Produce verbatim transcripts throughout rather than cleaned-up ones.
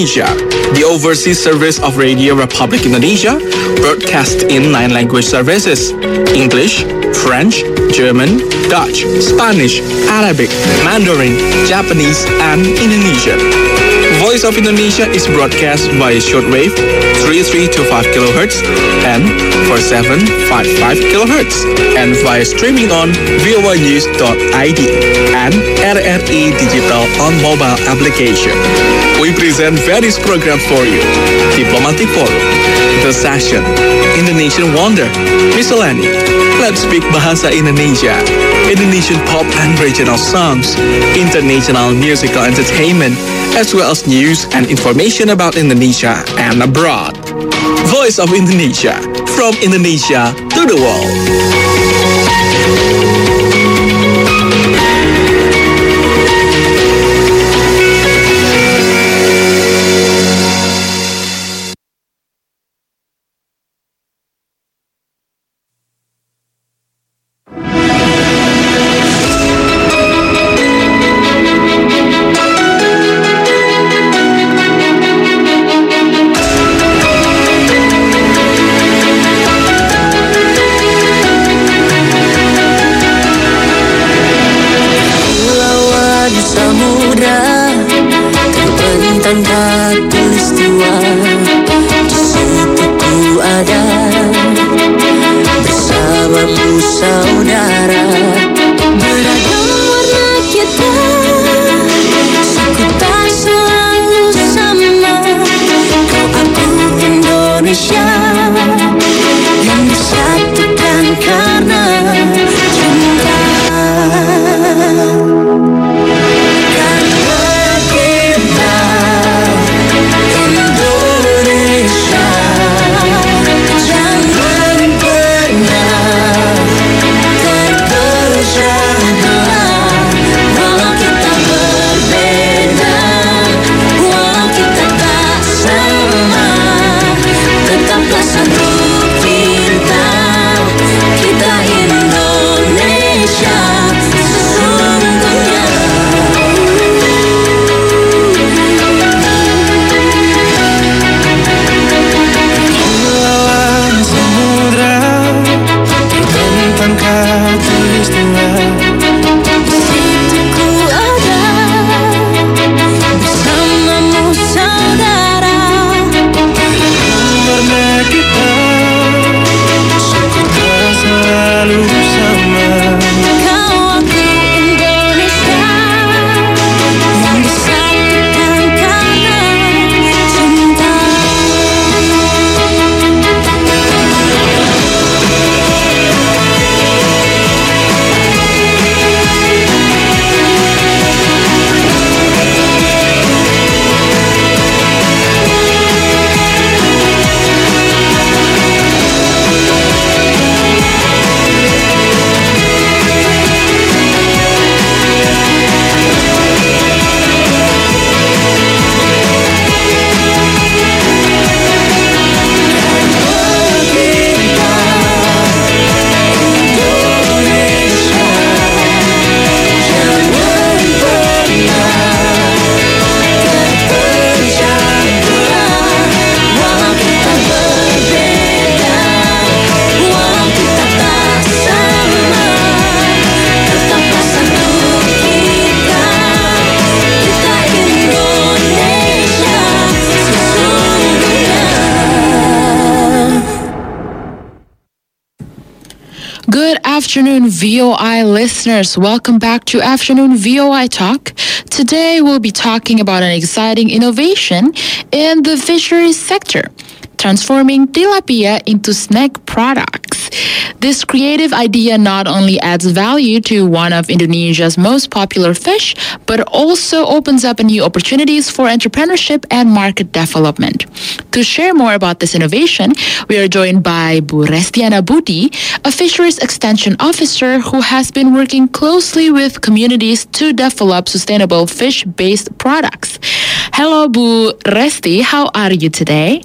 Indonesia, the overseas service of Radio Republic Indonesia, broadcast in nine language services: English, French, German, Dutch, Spanish, Arabic, Mandarin, Japanese, and Indonesian. Voice of Indonesia is broadcast via shortwave three three two five kilohertz and four seven five five kilohertz, and via streaming on v o a news dot i d and R R I Digital on mobile application. We present various programs for you: Diplomatic Forum, The Session, Indonesian Wonder, Miscellany, Let's Speak Bahasa Indonesia, Indonesian pop and regional songs, international musical entertainment, as well as news and information about Indonesia and abroad. Voice of Indonesia, from Indonesia to the world. Afternoon V O I listeners, welcome back to Afternoon V O I Talk. Today we'll be talking about an exciting innovation in the fisheries sector, transforming tilapia into snack products. This creative idea not only adds value to one of Indonesia's most popular fish, but also opens up new opportunities for entrepreneurship and market development. To share more about this innovation, we are joined by Bu Restiana Budi, a fisheries extension officer who has been working closely with communities to develop sustainable fish-based products. Hello, Bu Resti. How are you today?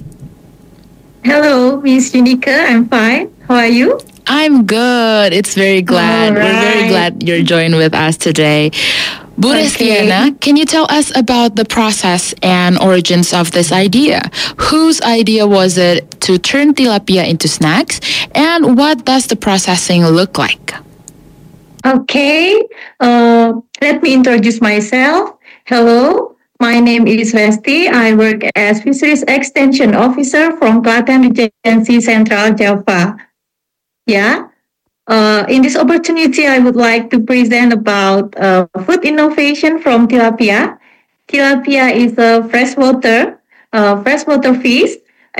Hello, Miss Unica. I'm fine. How are you? I'm good. It's very glad. All We're very right. glad you're joined with us today. Bu Okay. Restiana, can you tell us about the process and origins of this idea? Whose idea was it to turn tilapia into snacks? And what does the processing look like? Okay, uh, let me introduce myself. Hello, my name is Resti. I work as Fisheries Extension Officer from Klaten Regency Central Java. Yeah. Uh, in this opportunity, I would like to present about uh, food innovation from tilapia. Tilapia is a freshwater, uh, freshwater fish,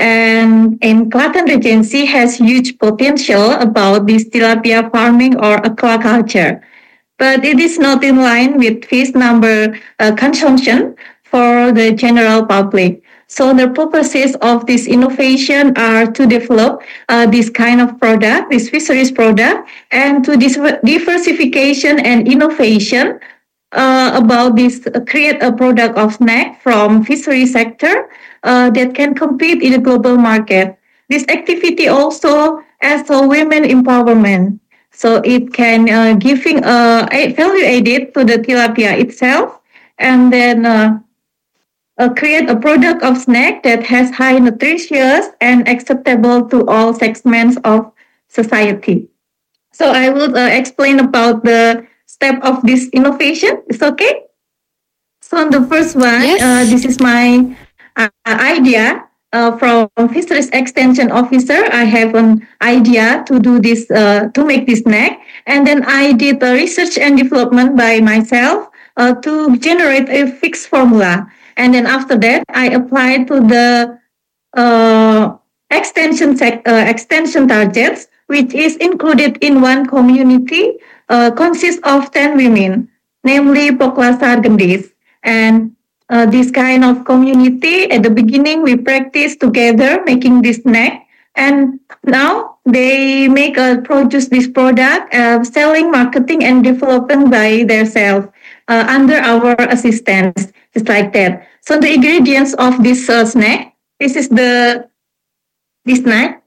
and in Klaten Regency has huge potential about this tilapia farming or aquaculture. But it is not in line with fish number uh, consumption for the general public. So the purposes of this innovation are to develop uh, this kind of product, this fisheries product, and to dis- diversification and innovation uh, about this, uh, create a product of snack from fishery sector uh, that can compete in the global market. This activity also as a women empowerment. So it can uh, giving a, a value added to the tilapia itself, and then uh, uh, create a product of snack that has high nutritious and acceptable to all segments of society. So I will uh, explain about the step of this innovation. It's okay. So the first one, uh, Yes. this is my uh, idea uh, from Fisheries Extension Officer. I have an idea to do this, uh, to make this snack. And then I did the research and development by myself uh, to generate a fixed formula. And then after that, I applied to the uh, extension sec- uh, extension targets, which is included in one community, uh, consists of ten women, namely Poklasar Gendis. And uh, this kind of community, at the beginning, we practice together making this snack. And now they make uh, produce this product, uh, selling, marketing, and developing by themselves uh, under our assistance. It's like that. So the ingredients of this uh, snack, this is the this snack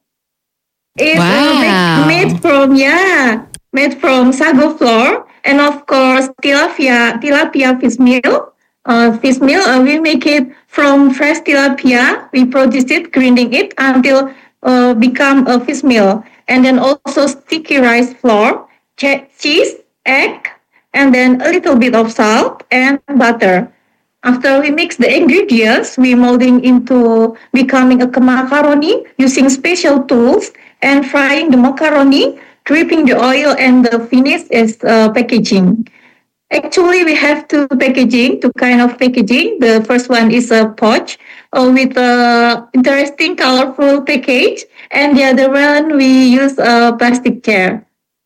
is uh, make, Wow. made from yeah made from sago flour and of course tilapia tilapia fish meal. Uh, fish meal uh, we make it from fresh tilapia. We produce it, grinding it until uh, become a fish meal, and then also sticky rice flour, che- cheese, egg, and then a little bit of salt and butter. After we mix the ingredients, we molding into becoming a macaroni using special tools and frying the macaroni, dripping the oil, and the finish is uh, packaging. Actually, we have two packaging, two kind of packaging. The first one is a pouch uh, with a interesting, colorful package, and the other one we use a plastic chair.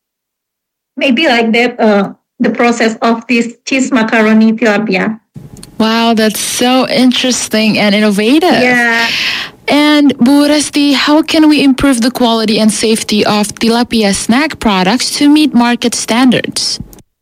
Maybe like that. Uh, the process of this cheese macaroni tilapia. Wow, that's so interesting and innovative. Yeah. And Bu Resti, how can we improve the quality and safety of tilapia snack products to meet market standards?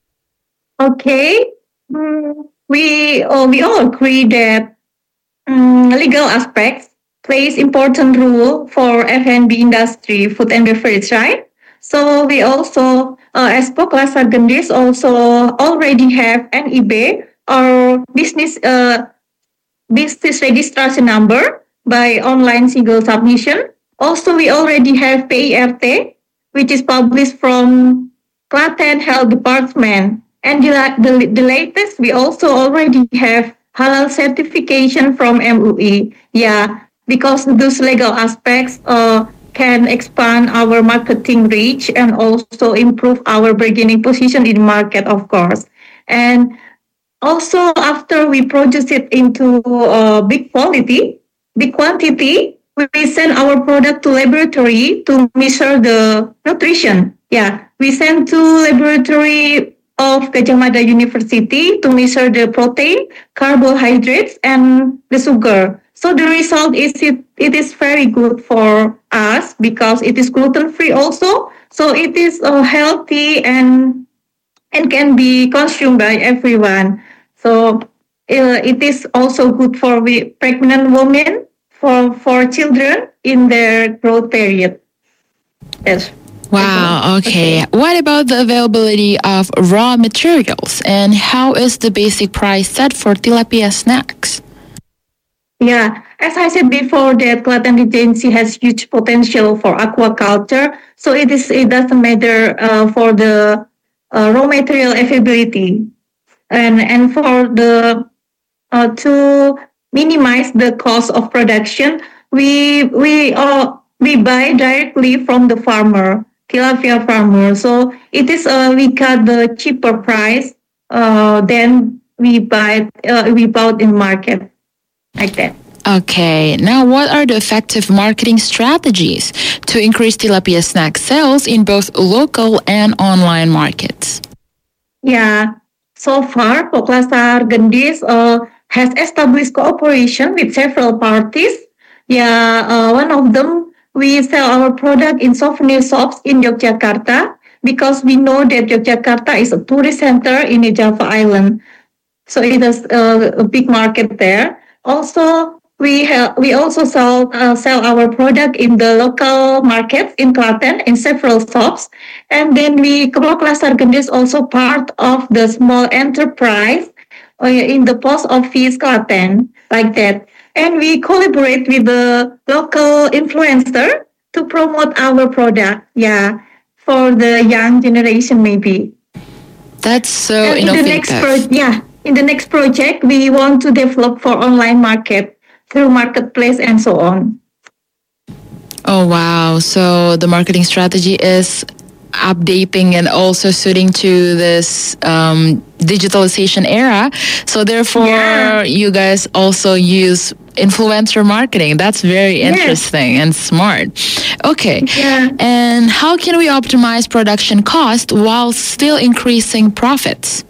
Okay. Mm, we oh, we all agree that mm, legal aspects plays important role for F and B industry, food and beverage, right? So we also, uh, as Poklasa Gendis, also already have N I B or business uh, business registration number by online single submission. Also, we already have P I R T, which is published from Klaten Health Department. And the, the, the latest, we also already have halal certification from M U I. Yeah, because those legal aspects uh, can expand our marketing reach and also improve our bargaining position in the market, of course. And also, after we produce it into uh, big quality, big quantity, we send our product to laboratory to measure the nutrition. Yeah, we send to laboratory of Gajah Mada University to measure the protein, carbohydrates, and the sugar. So the result is it, it is very good for us because it is gluten free also. So it is uh, healthy and and can be consumed by everyone. So uh, it is also good for we, pregnant women, for for children in their growth period. Yes. Wow, okay. What about the availability of raw materials and how is the basic price set for tilapia snacks? Yeah, as I said before, that Klaten Regency has huge potential for aquaculture. So it is it doesn't matter uh, for the uh, raw material availability, and and for the uh, to minimize the cost of production, we we uh, we buy directly from the farmer, tilapia farmer. So it is uh, we cut the cheaper price uh, than we buy uh, we bought in market like that. Okay, now what are the effective marketing strategies to increase tilapia snack sales in both local and online markets? Yeah, so far Poklasar Gendis uh, has established cooperation with several parties. Yeah, uh, one of them, we sell our product in souvenir shops in Yogyakarta because we know that Yogyakarta is a tourist center in the Java Island. So it is uh, a big market there. Also, we have we also sell uh, sell our product in the local markets in Klaten in several shops, and then we Kepala Sargenda is also part of the small enterprise uh, in the post office Klaten like that, and we collaborate with the local influencer to promote our product. Yeah, for the young generation maybe. That's so And in the next innovative. pro- yeah, in the next project, we want to develop for online market through marketplace and so on. Oh, wow. So the marketing strategy is updating and also suiting to this um, digitalization era. So therefore, Yeah. you guys also use influencer marketing. That's very Yes. interesting and smart. Okay. Yeah. And how can we optimize production cost while still increasing profits?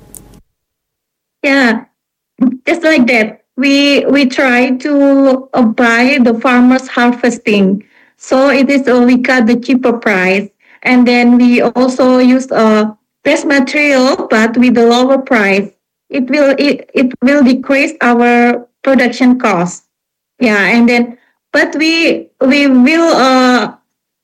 Yeah, just like that. We we try to uh, buy the farmers harvesting, so it is uh, we got the cheaper price, and then we also use uh, best material but with the lower price. It will it, it will decrease our production cost. Yeah, and then but we we will uh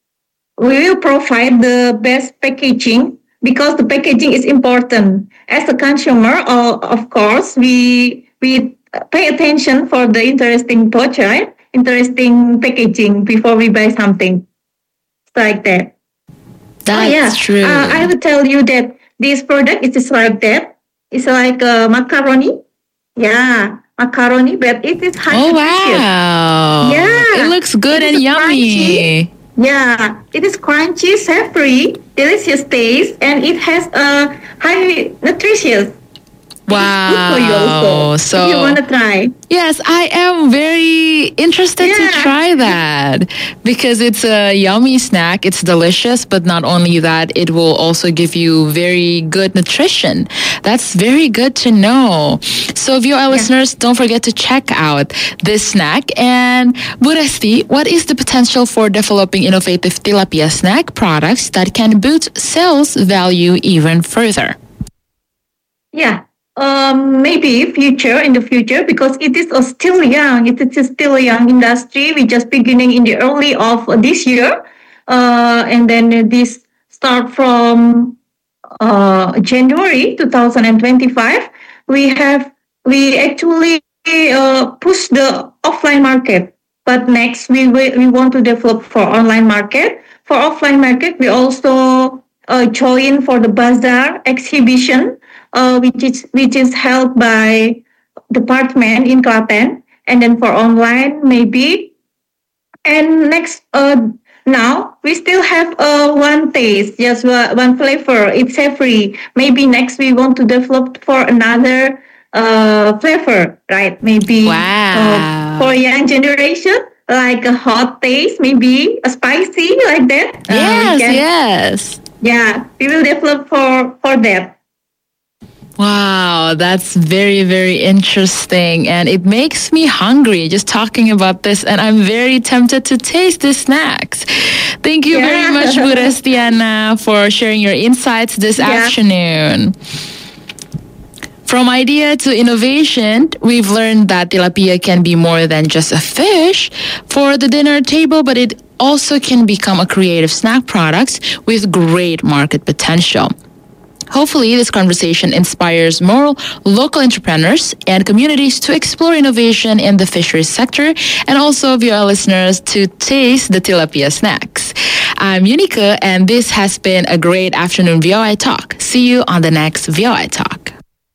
we will provide the best packaging because the packaging is important. As a consumer, uh, of course, we we pay attention for the interesting pouch, right? Interesting packaging before we buy something. It's like that. That's oh yeah, true. uh, I will tell you that this product it is like that. It's like uh, macaroni. Yeah, macaroni, but it is high Oh, nutritious. wow. Yeah, It looks good it and is yummy. Yeah, it is crunchy, savory, delicious taste, and it has a highly nutritious. Good for you Wow. also. If you So, want to try. yes, I am very interested to Yeah. try that because it's a yummy snack. It's delicious, but not only that, it will also give you very good nutrition. That's very good to know. So, if you are listeners, don't forget to check out this snack. And Bu Resti, what is the potential for developing innovative tilapia snack products that can boost sales value even further? Yeah. Um, maybe future in the future because it is uh, still young. It is still a young industry. We just beginning in the early of this year, uh, and then this start from uh, January two thousand twenty-five. We have we actually uh, push the offline market, but next we will, we want to develop for online market. For offline market, we also uh, join for the bazaar exhibition uh, which is which is held by department in Klaten, and then for online maybe. And next, uh, now we still have uh, one taste, just one one flavor. It's savory. Maybe next we want to develop for another uh, flavor, right? Maybe uh, Wow. for young generation, like a hot taste, maybe a spicy like that. Uh, we Yes, can- yes. Yeah, we will develop for for that. Wow, that's very, very interesting. And it makes me hungry just talking about this. And I'm very tempted to taste the snacks. Thank you very Yeah. much, Bu Restiana, for sharing your insights this Yeah. afternoon. From idea to innovation, we've learned that tilapia can be more than just a fish for the dinner table, but it also can become a creative snack product with great market potential. Hopefully, this conversation inspires more local entrepreneurs and communities to explore innovation in the fisheries sector, and also of your listeners to taste the tilapia snacks. I'm Unica, and this has been a great afternoon V O I Talk. See you on the next V O I Talk.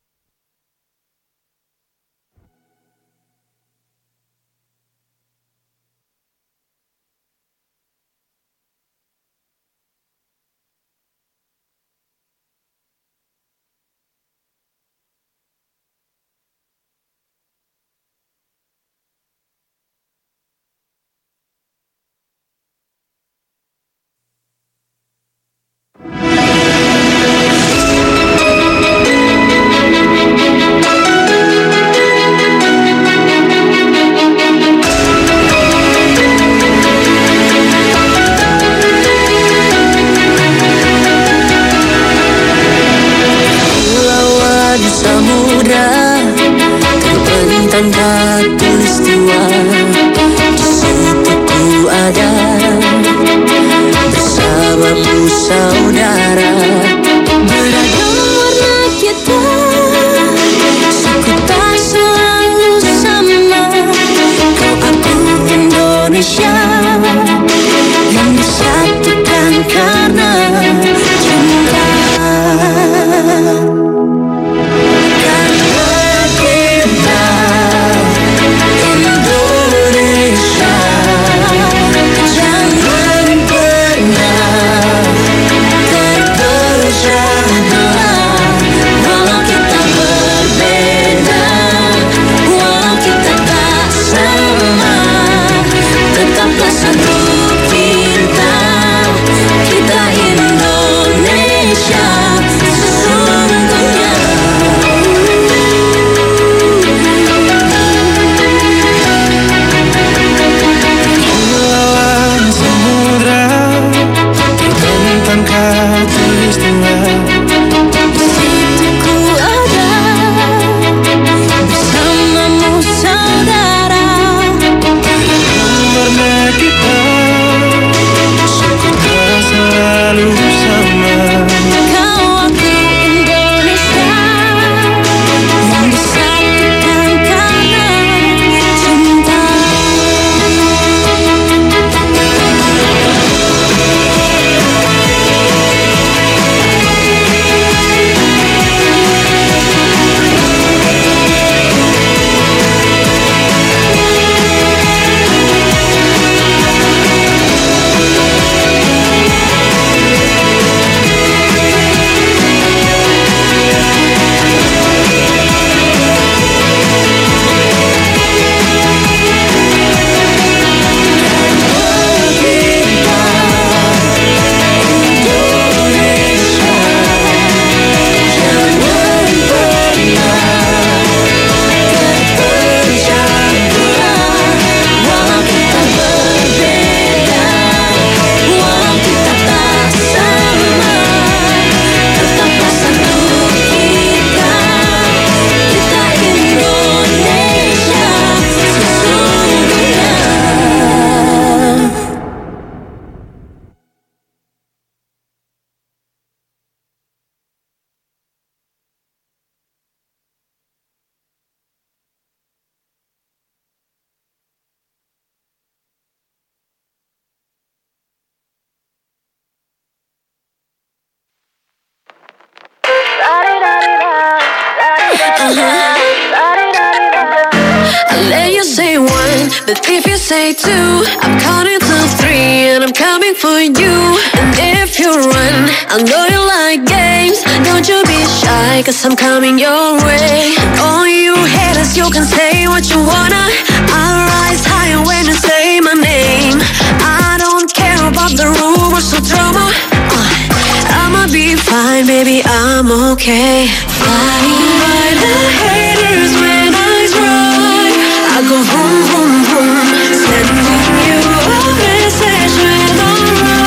But if you say two, I'm counting to three, and I'm coming for you. And if you run, I know you like games. Don't you be shy, cause I'm coming your way. And all you haters, you can say what you wanna. I'll rise higher when you say my name. I don't care about the rumors or drama. uh, I'ma be fine, baby, I'm okay. Flying by the haters when I drive, I go vroom, vroom, vroom, sending you a message when I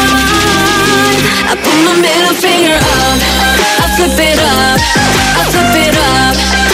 ride. I put my middle finger up, I flip it up, I flip it up.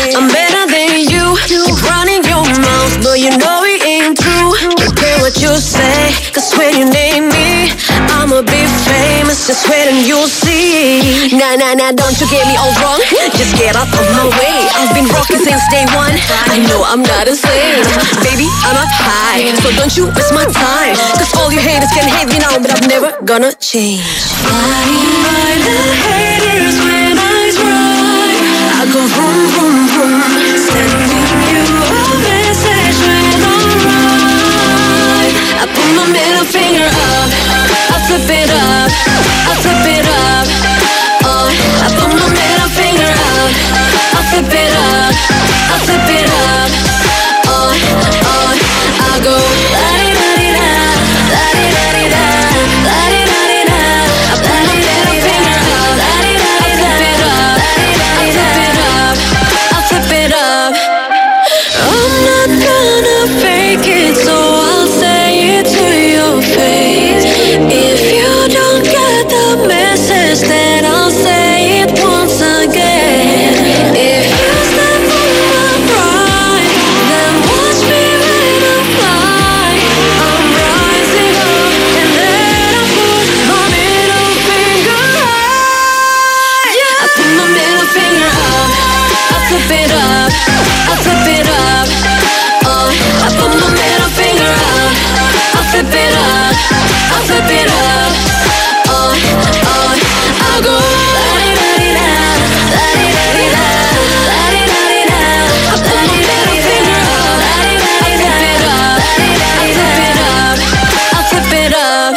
I'm better than you. Keep running your mouth, but you know it ain't true. Care what you say, cause when you name me, I'ma be famous, just wait and you'll see. Nah, nah, nah, don't you get me all wrong. Just get out of my way. I've been rocking since day one. I know I'm not insane. Baby, I'm up high, so don't you waste my time. Cause all you haters can hate me now, but I'm never gonna change. Flying by the haters when I drive, I go vroom, vroom, vroom, sending you a message when I'm right. I put my middle finger up, I flip it up, I flip it up. Oh, I put my middle finger up, I flip it up, I flip it up. Oh, oh, I go la di da di da, la di da di da, la di da di da. I put my middle finger up, la di da di da, I flip it up, I flip it up, I flip it up. I'm not gonna fake it, so I'll say it to your face. If you don't get the message, then I'll say it once again. If you step on my pride, then watch me when I fly. I'm rising up and then I put my middle finger high. I put my middle finger up, I flip it up, I flip it up. Oh, I put my middle finger up, I flip it up, I flip it up. Oh, oh, I go la di da di da, la di da di da, la di da di da. I put my middle finger up, I flip it up, I flip it up, I flip it up.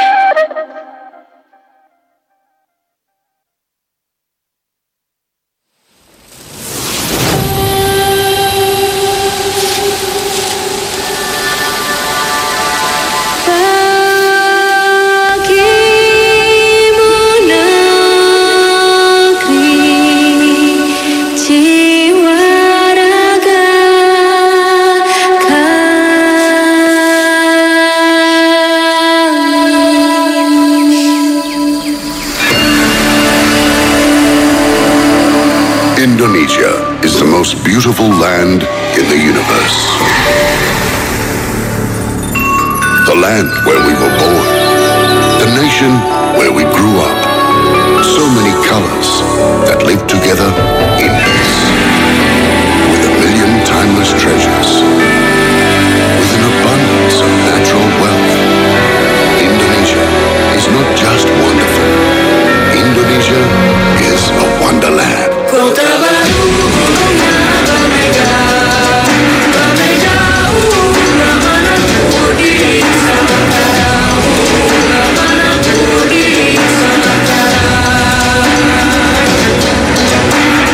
Indonesia is the most beautiful land in the universe. The land where we were born. The nation where we grew up. So many colors that live together in peace. With a million timeless treasures. With an abundance of natural wealth. Indonesia is not just wonderful. Indonesia is a wonderland. Kota Baru, Bamega, Bamega, Ramana Pudi, Samakara, Ramana Pudi, Samakara.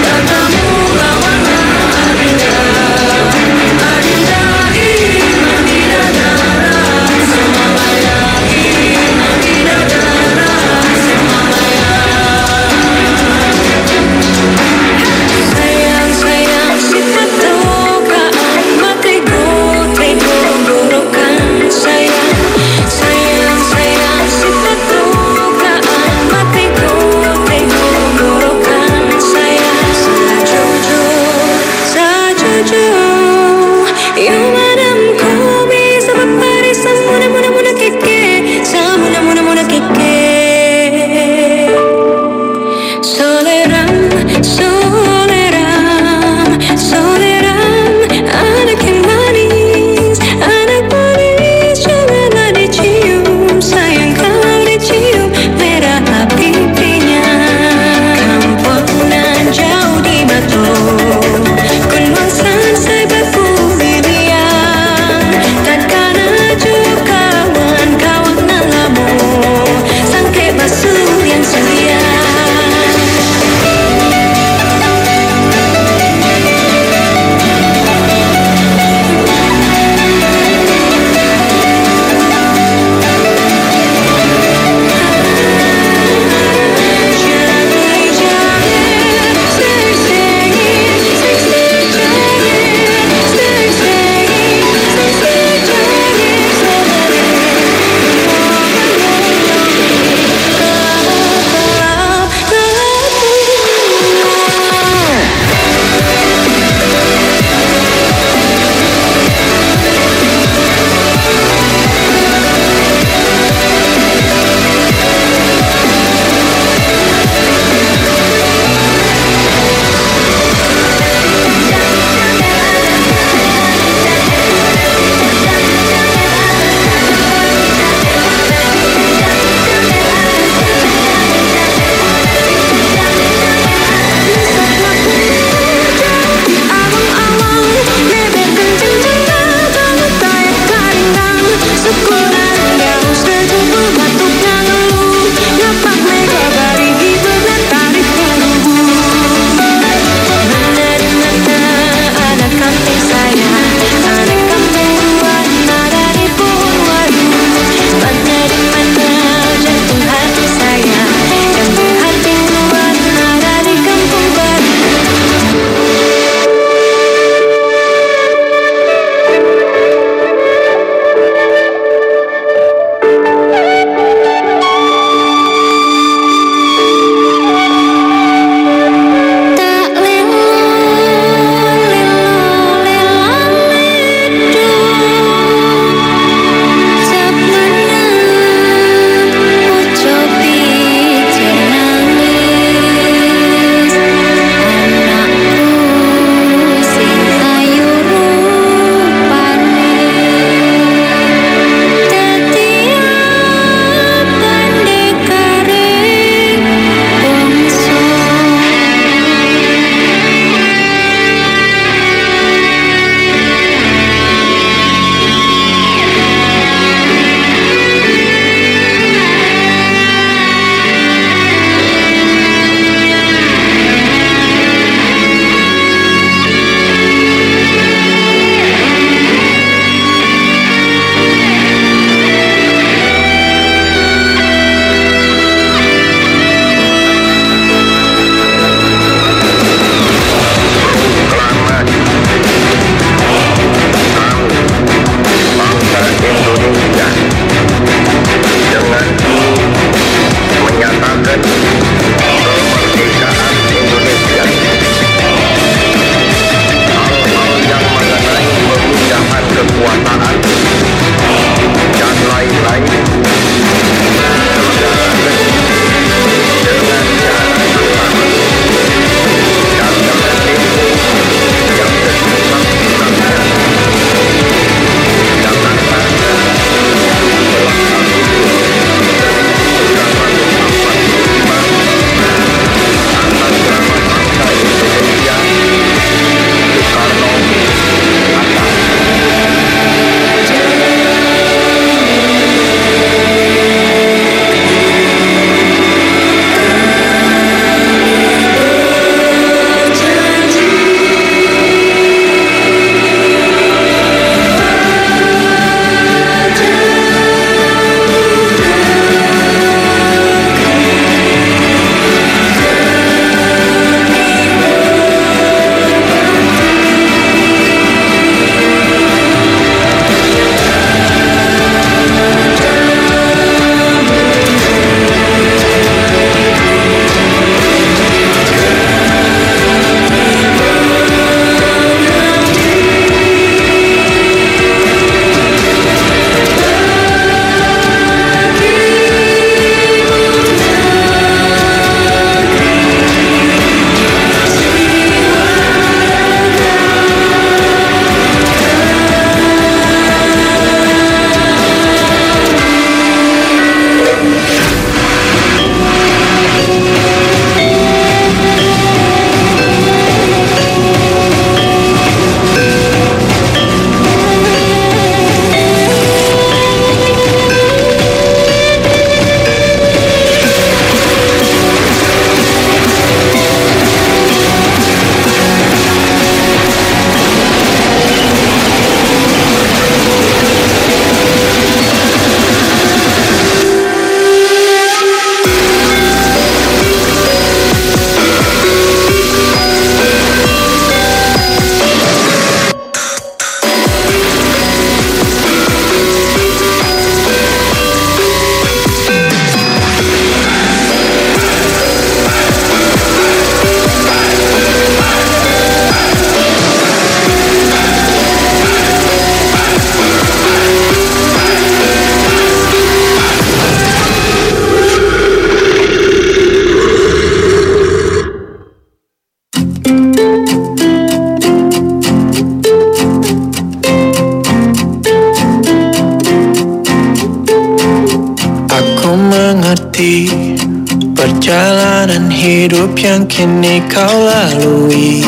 Jalanan hidup yang kini kau lalui.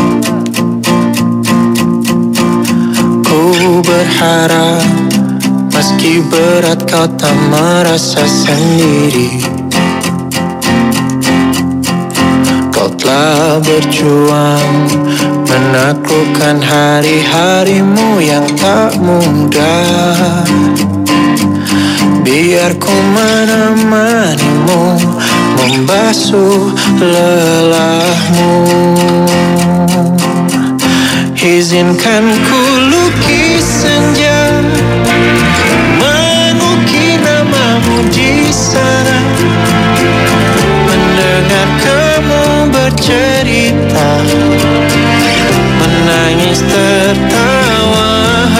Ku berharap meski berat kau tak merasa sendiri. Kau telah berjuang menaklukkan hari-harimu yang tak mudah. Biar ku menemanimu, membasuh lelahmu. Izinkan ku lukis senja, mengukir namamu di sana. Mendengar kamu bercerita, menangis tertawa.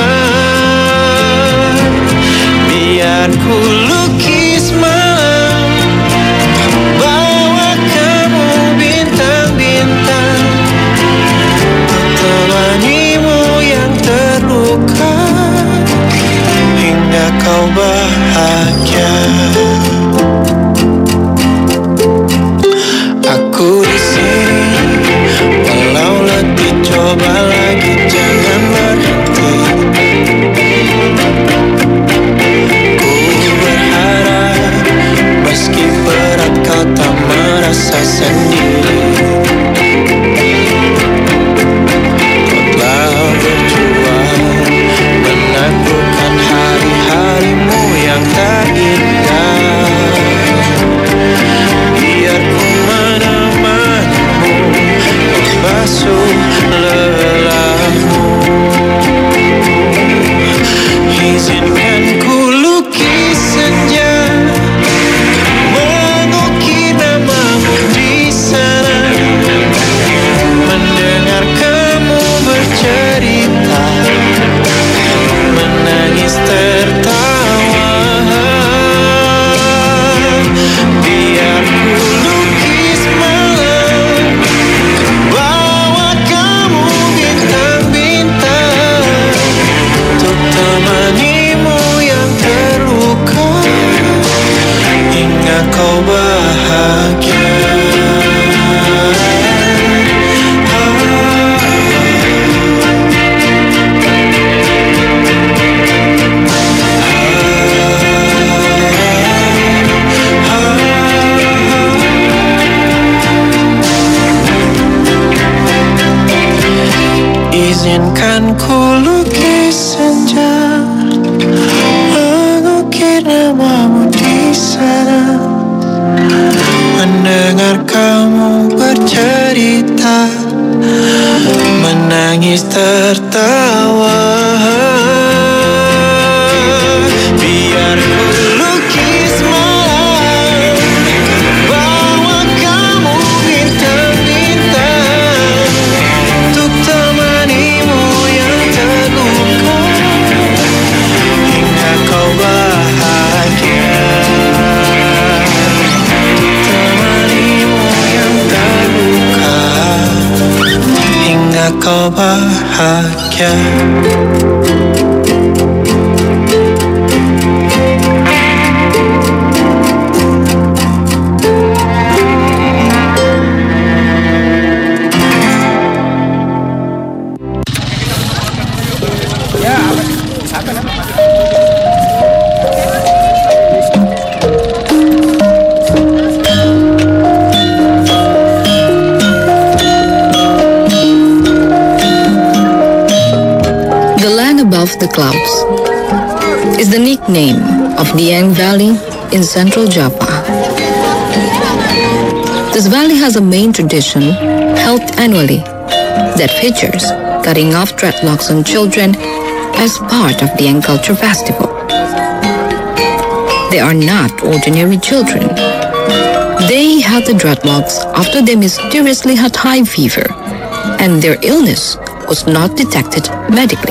Biar ku lukis malam, bawa kamu bintang-bintang, temanimu yang terluka hingga kau bahagia. Aku di sini, walau letih coba lagi, jangan berhenti. Ku berharap meski berat kau tak merasa sendiri. Kau telah berjuang menaklukkan hari-harimu yang tak indah. Biar ku menemanimu, membasuh lelahmu. Izinkan ku lukis senja, mengukir namamu di sana. Mendengar kamu bercerita, menangis tertawa. Biar ku lukis malam, bawa kamu bintang-bintang, untuk temanimu yang terluka hingga kau bahagia. Izinkan ku lukis senja, mengukir namamu di sana. Mendengar kamu bercerita, menangis tertawa. Biar ku lukis malam, bawa kamu bintang-bintang, untuk temanimu yang terluka hingga kau bahagia. Untuk temanimu yang terluka hingga kau bahagia. The land above the clouds is the nickname of Dieng Valley in central Java. This valley has a main tradition held annually that features cutting off dreadlocks on children as part of Dieng Culture Festival. They are not ordinary children. They had the dreadlocks after they mysteriously had high fever, and their illness was not detected medically.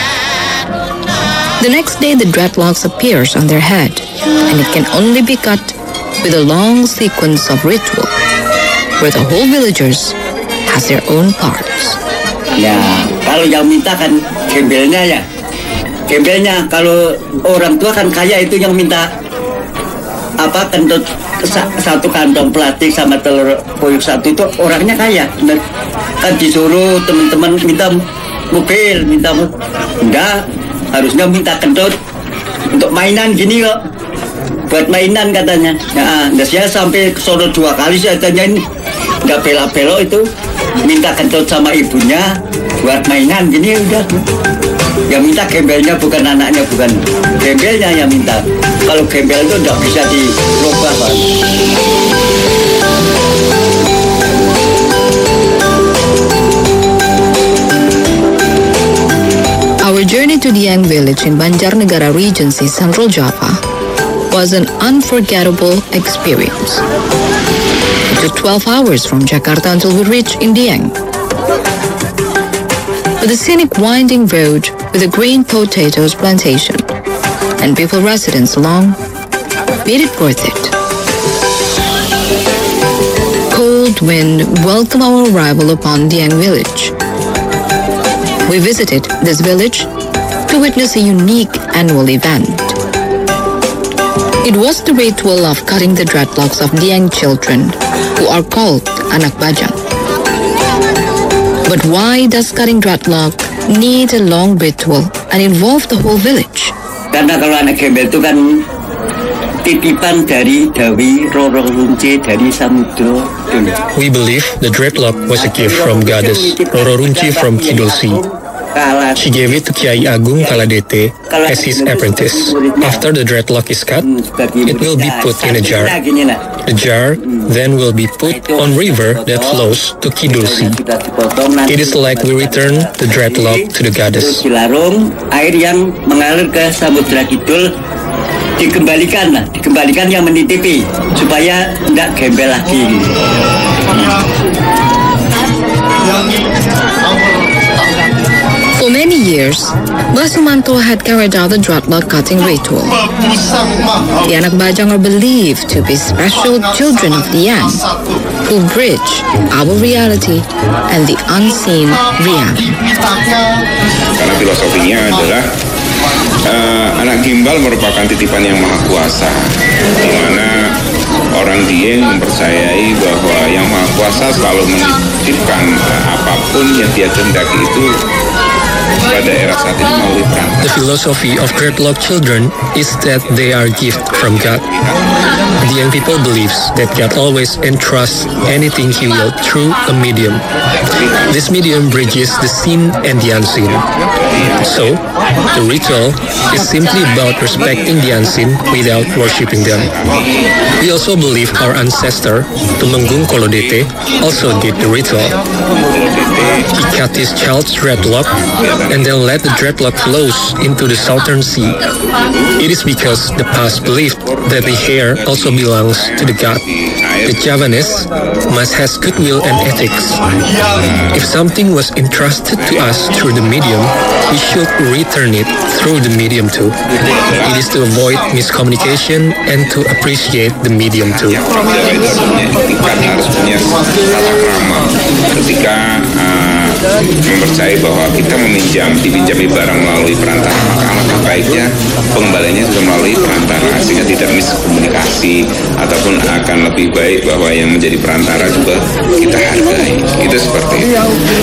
The next day, the dreadlocks appears on their head, and it can only be cut with a long sequence of ritual, where the whole villagers has their own parts. Ya, kalau yang minta kan gembelnya ya. Gembelnya kalau orang tua kan kaya itu yang minta. apa kentut satu kantong plastik sama telur puyuh satu itu orangnya kaya. Kan disuruh teman-teman minta mobil, minta enggak, harusnya minta kentut untuk mainan gini kok, buat mainan katanya. Nah, nah saya sampai ke sono dua kali saya tanyain, nggak bela-belo itu minta kentut sama ibunya buat mainan gini udah. Yang minta gembelnya bukan anaknya, bukan gembelnya yang minta. Kalau gembel itu nggak bisa dirubah, Pak. Our journey to Dieng village in Banjarnegara Regency, Central Java, was an unforgettable experience. It took twelve hours from Jakarta until we reached in Dieng. But the scenic winding road with a green potatoes plantation and people residents along made it worth it. Cold wind welcomed our arrival upon Dieng village. We visited this village to witness a unique annual event. It was the ritual of cutting the dreadlocks of Dieng children, who are called anak bajang. But why does cutting dreadlock need a long ritual and involve the whole village? Karena kalau anak gembel itu kan titipan dari Dewi Roro Runci dari Samudra. We believe the dreadlock was a gift from goddess Roro Runci from Kidul Sea. She gave it to Kiai Agung Kaladete as his apprentice. After the dreadlock is cut, it will be put in a jar. The jar then will be put on river that flows to Kidul Sea. It is like we return the dreadlock to the goddess. Dilarung, air yang mengalir ke Samudra Kidul dikembalikan lah, dikembalikan yang menitipi supaya tidak gembel lagi. For many years, Basumanto had carried out the dreadlock cutting ritual. The anak bajang are believed to be special children of Dieng, who bridge our reality and the unseen reality. Karena filosofinya adalah uh, anak gimbal merupakan titipan yang maha kuasa, di mana orang Dieng mempercayai bahwa yang maha kuasa selalu menitipkan uh, apapun yang dia kehendaki itu pada era saat ini melalui perantara. The philosophy of dreadlock children is that they are gift from God. The young people believes that God always entrusts anything He will through a medium. This medium bridges the seen and the unseen. So, the ritual is simply about respecting the unseen without worshipping them. We also believe our ancestor, Tumenggung Kolodete, also did the ritual. He cut his child's dreadlock and then let the dreadlock flows into the southern sea. It is because the past believed that the hair also belongs to the god. The Javanese must has goodwill and ethics. If something was entrusted to us through the medium, we should return it through the medium too. It is to avoid miscommunication and to appreciate the medium too. Harus punya tata krama ketika uh, mempercayai bahwa kita meminjam dipinjami barang melalui perantara, maka alangkah baiknya pengembaliannya juga melalui perantara sehingga tidak miskomunikasi ataupun akan lebih baik bahwa yang menjadi perantara juga kita hargai. Itu seperti itu.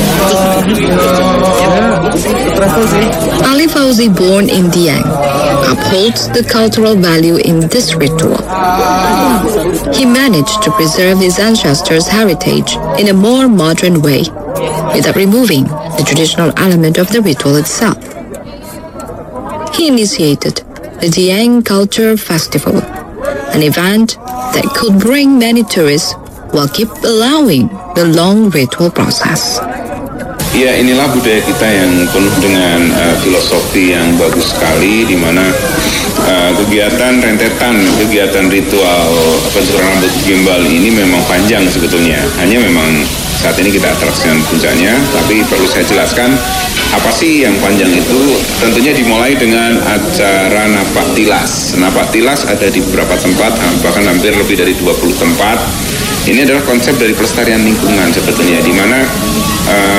Ali Fauzi, born in Dieng, upholds the cultural value in this ritual. He managed to preserve his ancestors' heritage in a more modern way, without removing the traditional element of the ritual itself. He initiated the Dieng Culture Festival, an event that could bring many tourists while keep allowing the long ritual process. Ya, inilah budaya kita yang penuh dengan uh, filosofi yang bagus sekali, di mana uh, kegiatan rentetan, kegiatan ritual pencukuran rambut gimbal ini memang panjang sebetulnya. Hanya memang saat ini kita atraksikan puncaknya, tapi perlu saya jelaskan apa sih yang panjang itu. Tentunya dimulai dengan acara napak tilas. Napak tilas ada di beberapa tempat, bahkan hampir lebih dari dua puluh tempat. Ini adalah konsep dari pelestarian lingkungan sebetulnya, di mana uh,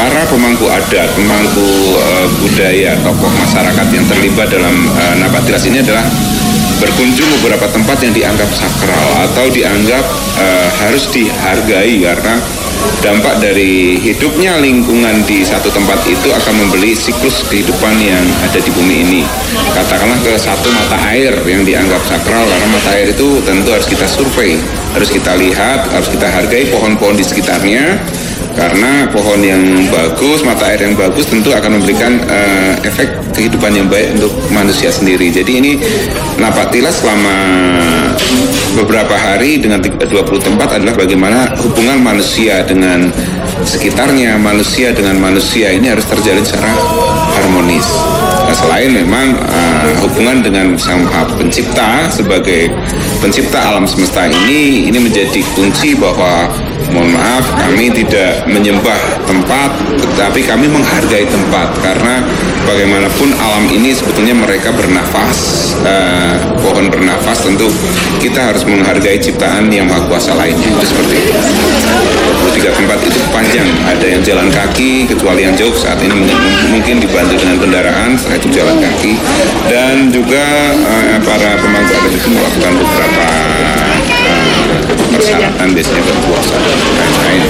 para pemangku adat, pemangku uh, budaya, tokoh masyarakat yang terlibat dalam uh, Napatilas ini adalah berkunjung beberapa tempat yang dianggap sakral atau dianggap uh, harus dihargai karena dampak dari hidupnya lingkungan di satu tempat itu akan membeli siklus kehidupan yang ada di bumi ini. Katakanlah ke satu mata air yang dianggap sakral karena mata air itu tentu harus kita survei, harus kita lihat, harus kita hargai pohon-pohon di sekitarnya. Karena pohon yang bagus, mata air yang bagus tentu akan memberikan uh, efek kehidupan yang baik untuk manusia sendiri. Jadi ini Napatilas selama beberapa hari dengan dua puluh tempat adalah bagaimana hubungan manusia dengan sekitarnya, manusia dengan manusia ini harus terjalin secara harmonis. Nah, selain memang uh, hubungan dengan Sang Maha Pencipta sebagai pencipta alam semesta ini, ini menjadi kunci bahwa mohon maaf kami tidak menyembah tempat, tetapi kami menghargai tempat karena bagaimanapun alam ini sebetulnya mereka bernafas, uh, pohon bernafas, tentu kita harus menghargai ciptaan yang maha kuasa lainnya. Itu seperti itu. dua puluh tiga tempat itu panjang, ada yang jalan kaki, kecuali yang jauh saat ini mungkin dibantu dengan kendaraan, setelah itu jalan kaki, dan juga uh, para pemangku adat itu melakukan beberapa uh, persyaratan biasanya berpuasa dan lain-lain.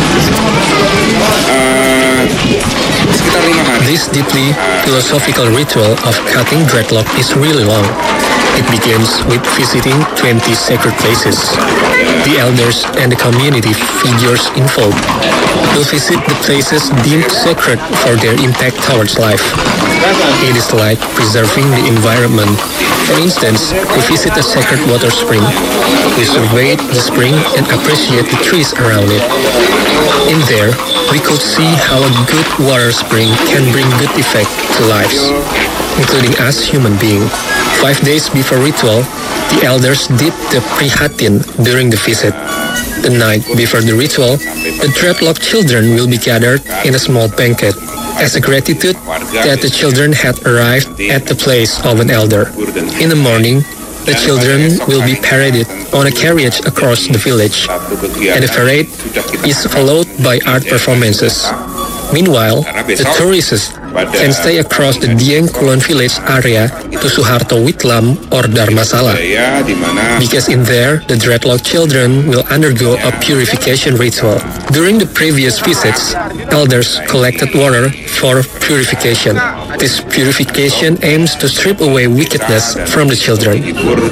Uh, sekitar lima hari. This deeply philosophical ritual of cutting dreadlock is really long. It begins with visiting twenty sacred places. The elders and the community figures involved will visit the places deemed sacred for their impact towards life. It is like preserving the environment. For instance, we visit a sacred water spring. We survey the spring and appreciate the trees around it. In there, we could see how a good water spring can bring good effect to lives, including us human beings. Five days before ritual, the elders did the prihatin during the visit. The night before the ritual, the dreadlock children will be gathered in a small banquet as a gratitude that the children had arrived at the place of an elder. In the morning, the children will be paraded on a carriage across the village, and the parade is followed by art performances. Meanwhile, the tourists can stay across the Dieng Kulon village area to Suharto Witlam or Dharmasala, because in there, the dreadlock children will undergo a purification ritual. During the previous visits, elders collected water for purification. This purification aims to strip away wickedness from the children.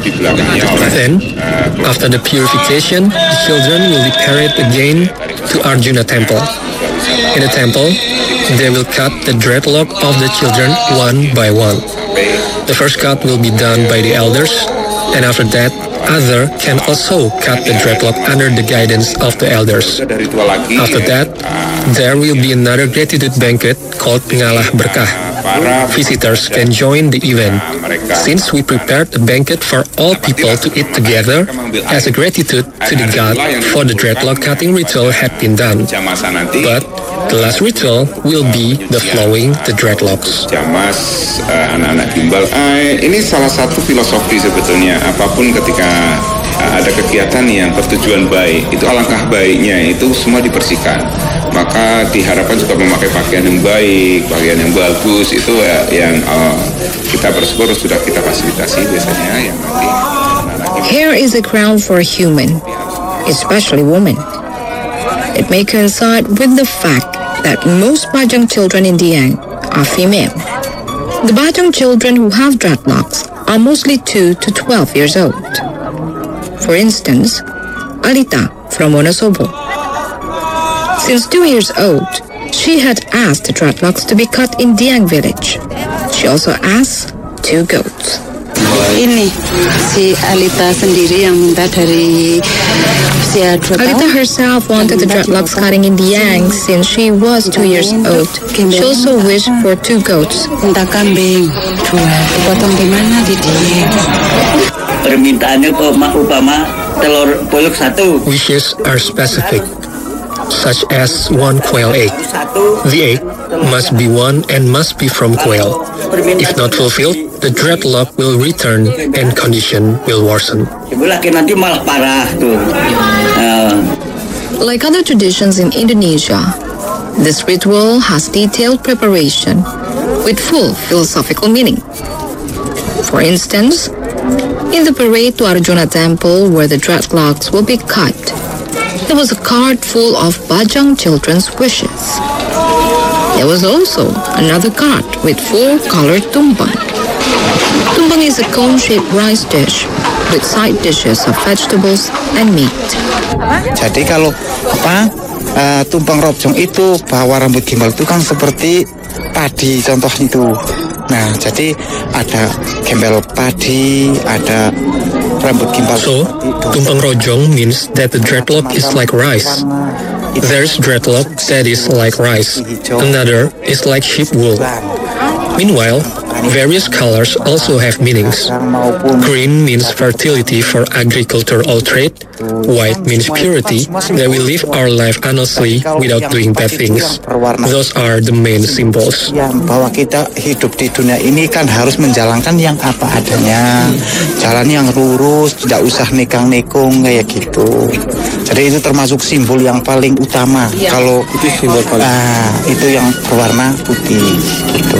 Then, after the purification, the children will be carried again to Arjuna Temple. In the temple, they will cut the dreadlock of the children one by one. The first cut will be done by the elders, and after that, other can also cut the dreadlock under the guidance of the elders. After that, there will be another gratitude banquet called Ngalah Berkah. Visitors can join the event. Since we prepared a banquet for all people to eat together, as a gratitude to the god for the dreadlock cutting ritual had been done. But the last ritual will be the flowing the dreadlocks. Jamas uh, anak-anak gimbal. Uh, ini salah satu filosofi sebetulnya. Apapun ketika uh, ada kegiatan yang bertujuan baik, itu alangkah baiknya itu semua dibersihkan. Maka diharapkan juga memakai pakaian yang baik, pakaian yang bagus, itu ya, yang uh, kita bersyukur sudah kita fasilitasi biasanya yang nanti. Hair is a crown for a human, especially women. It may coincide with the fact that most Bajang children in Dieng are female. The Bajang children who have dreadlocks are mostly two to twelve years old. For instance, Alita from Wonosobo. Since two years old, she had asked the dreadlocks to be cut in Dieng village. She also asked two goats. Ini si Alita sendiri yang minta dari usia dua tahun. Alita herself wanted the dreadlocks cutting in Dieng since she was two years old. She also wished for two goats. Minta kambing dua, dipotong di mana di Dieng. Permintaannya upama telur puyuh satu. Wishes are specific, such as one quail egg. The egg must be one and must be from quail. If not fulfilled, the dreadlock will return and condition will worsen. Nanti malah parah tuh. Like other traditions in Indonesia, This ritual has detailed preparation with full philosophical meaning. For instance, in the parade to Arjuna Temple where the dreadlocks will be cut, there was a cart full of Bajang children's wishes. There was also another cart with four colored tumpeng. Tumpeng is a cone-shaped rice dish with side dishes of vegetables and meat. Jadi kalau apa uh, tumpeng robjong itu bawa rambut gimbal itu kan seperti padi contoh itu. Nah, jadi ada gembel padi, ada rambut gimbal. So, tumpeng rojong means that the dreadlock is like rice. There's dreadlock that is like rice. Another is like sheep wool. Meanwhile, various colors also have meanings. Green means fertility for agricultural trade. White means purity, that we live our life honestly without doing bad things. Those are the main symbols. Bahwa kita hidup di dunia ini kan harus menjalankan yang apa adanya, jalan yang lurus, tidak usah nekang-nekung kayak gitu. Jadi itu termasuk simbol yang paling utama. Kalau itu simbol paling, ah, itu yang berwarna putih gitu.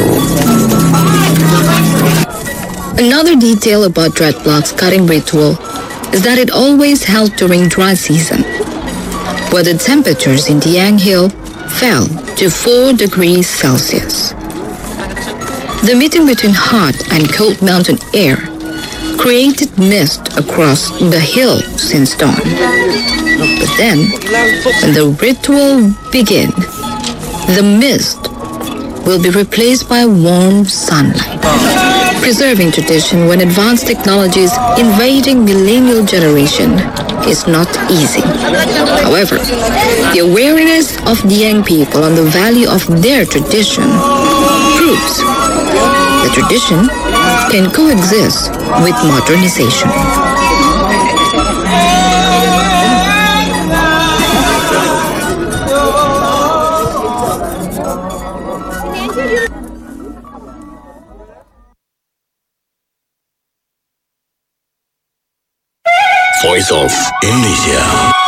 Another detail about dreadlocks cutting ritual is that it always held during dry season, where the temperatures in the Yanghill fell to four degrees Celsius. The meeting between hot and cold mountain air created mist across the hill since dawn. But then, when the ritual began, the mist will be replaced by warm sunlight. Preserving tradition when advanced technologies invading millennial generation is not easy. However, the awareness of the young people on the value of their tradition proves that tradition can coexist with modernization. Voice of Indonesia.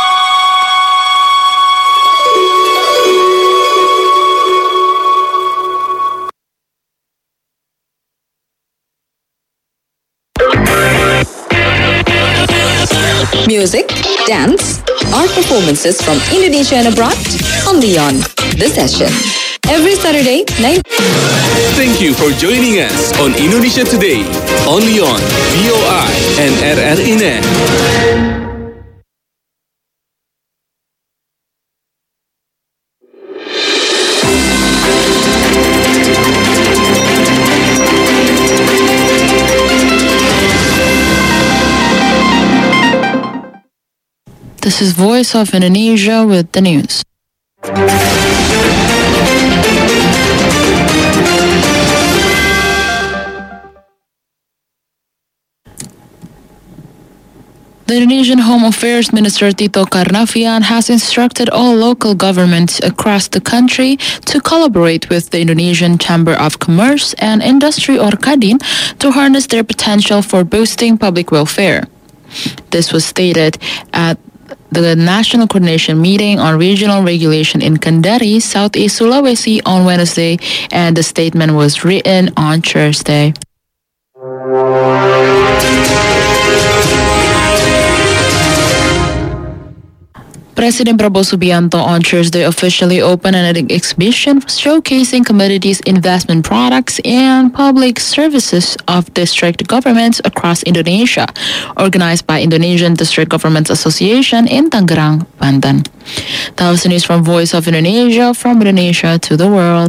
Music, dance, art performances from Indonesia and abroad, only on The Session. Every Saturday, nine. Thank you for joining us on Indonesia Today, only on V O I and R R I Net. This is Voice of Indonesia with the news. The Indonesian Home Affairs Minister Tito Karnavian has instructed all local governments across the country to collaborate with the Indonesian Chamber of Commerce and Industry or Kadin to harness their potential for boosting public welfare. This was stated at the National Coordination Meeting on Regional Regulation in Kendari, Southeast Sulawesi on Wednesday, and the statement was written on Thursday. President Prabowo Subianto on Thursday officially opened an exhibition showcasing commodities, investment products, and public services of district governments across Indonesia, organized by Indonesian District Governments Association in Tangerang, Banten. That was the news from Voice of Indonesia, from Indonesia to the world.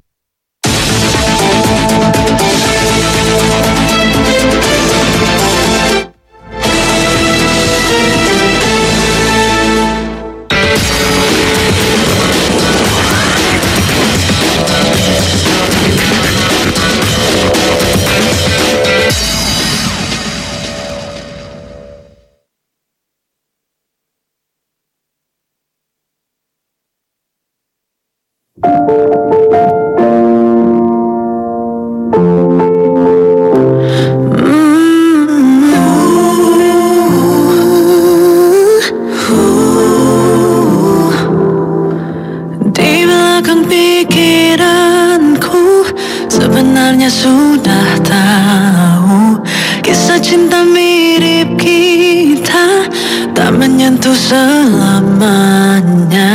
sudah tahu kisah cinta mirip kita tak menyentuh selamanya.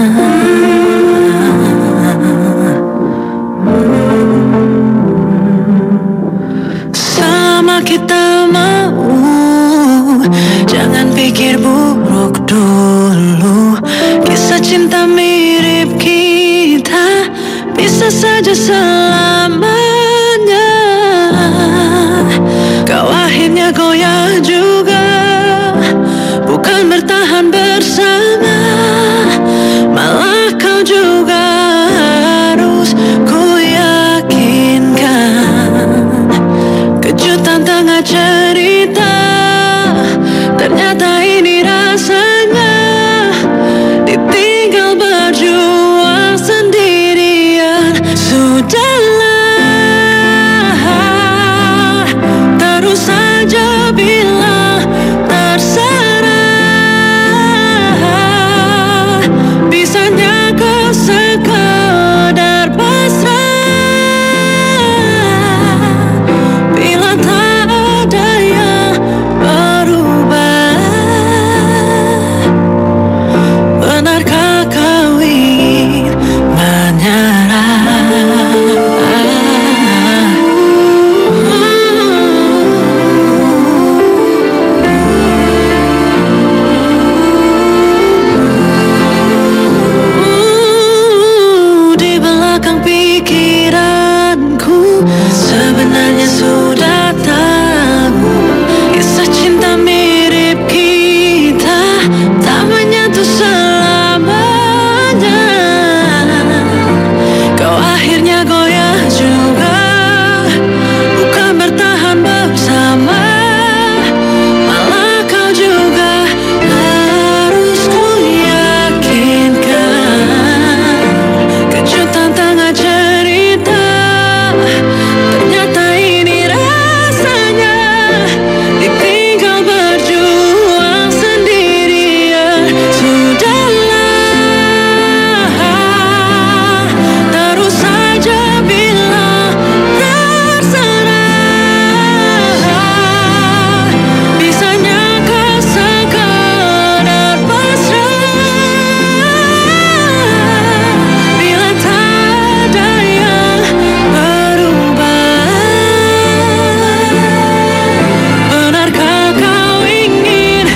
Selama kita mau, jangan pikir buruk dulu. Kisah cinta mirip kita bisa saja selamanya. Kau akhirnya goyah juga, bukan bertahan bersama, malah kau juga harus ku yakinkan. Kejutan tengah cerita, ternyata ini rasanya ditinggal berjuang sendirian. Sudahlah, terus saja bilang terserah. Bisanya kau sekedar pasrah bila tak ada yang berubah. Benarkah kau ingin menyerah? Di belakang pikiranku sebenarnya sudah tahu kisah cinta mirip kita tak menyentuh selamanya. Kau akhirnya goyah juga, bukan bertahan bersama, malah kau juga harus ku yakinkan. Kejutan tengah cerita, ternyata ini rasanya ditinggal berjuang sendirian. Sudahlah, terus saja bilang terserah. Bisanya kau sekedar pasrah bila tak ada yang berubah. Benarkah kau ingin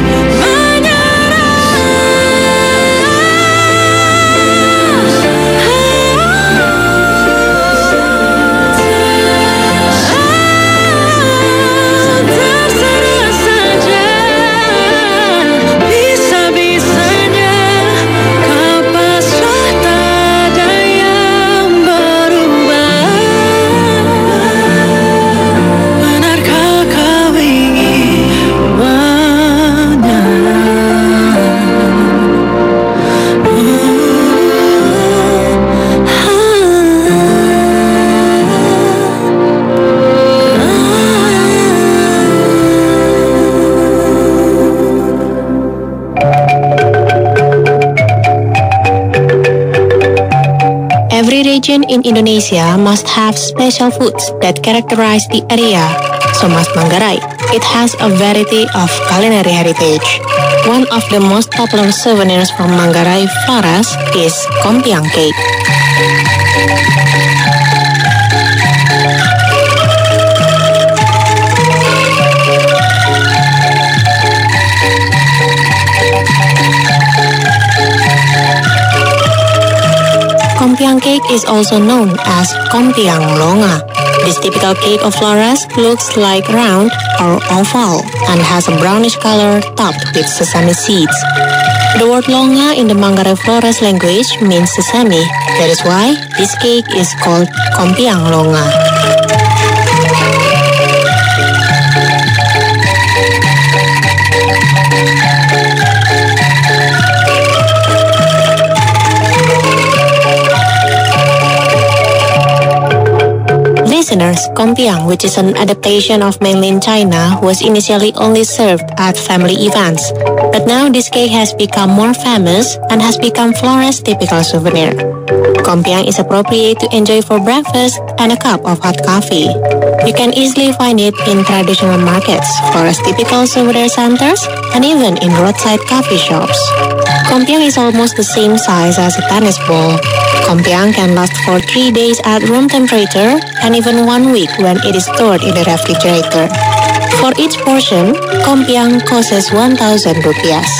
terserah saja, bisa-bisanya kau pasrah, tak ada yang berubah. Benarkah kau ingin Every region in Indonesia must have special foods that characterize the area. So must Manggarai. It has a variety of culinary heritage. One of the most popular souvenirs from Manggarai Flores is Kompiang cake. Kompiang cake is also known as Kompiang Longa. This typical cake of Flores looks like round or oval and has a brownish color topped with sesame seeds. The word Longa in the Manggarai Flores language means sesame. That is why this cake is called Kompiang Longa. Listeners, Kompiang, which is an adaptation of mainland China, was initially only served at family events. But now this cake has become more famous and has become Flores' typical souvenir. Kompiang is appropriate to enjoy for breakfast and a cup of hot coffee. You can easily find it in traditional markets, forest typical souvenir centers, and even in roadside coffee shops. Kompiang is almost the same size as a tennis ball. Kompiang can last for three days at room temperature and even one week when it is stored in a refrigerator. For each portion, kompiang costs one thousand rupiahs.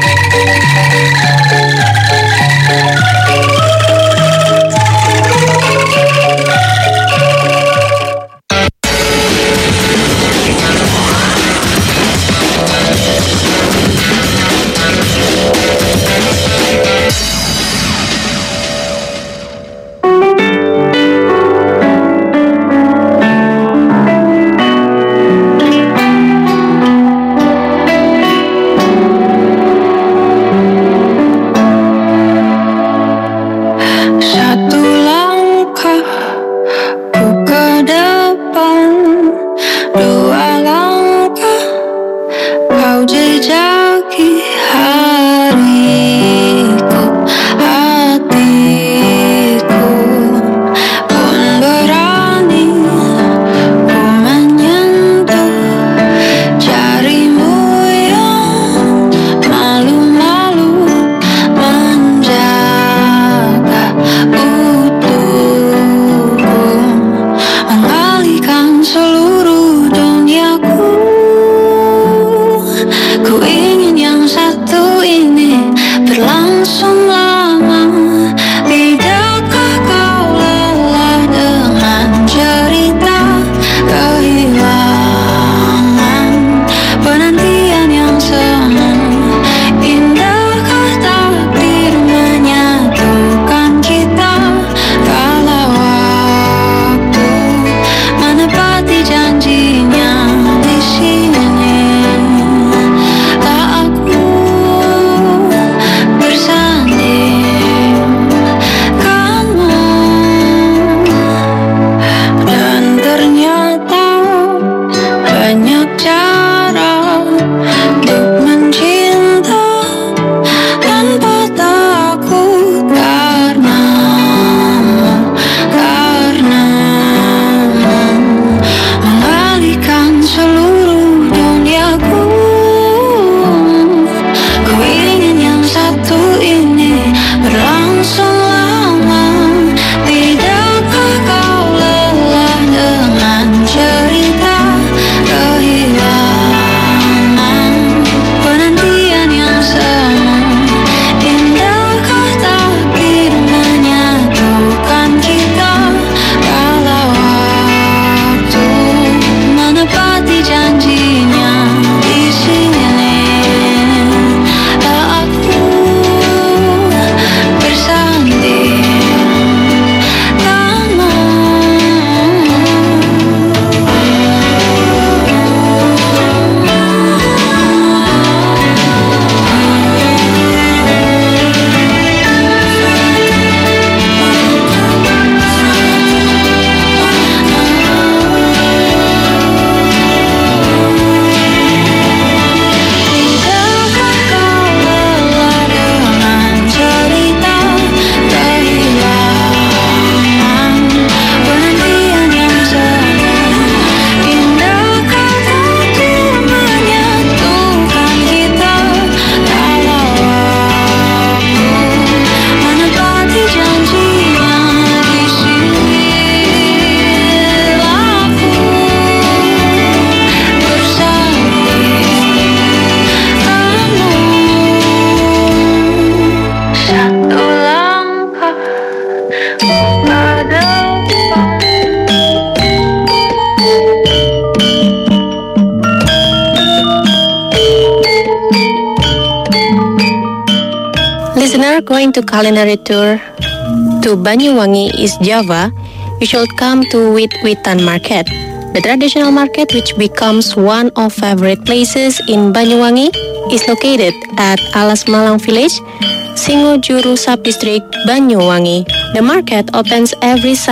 Listener going to culinary tour to Banyuwangi, East Java, you should come to Wit Witan Market. The traditional market, which becomes one of favorite places in Banyuwangi, is located at Alas Malang Village, Singojuru Subdistrict, Banyuwangi. The market opens every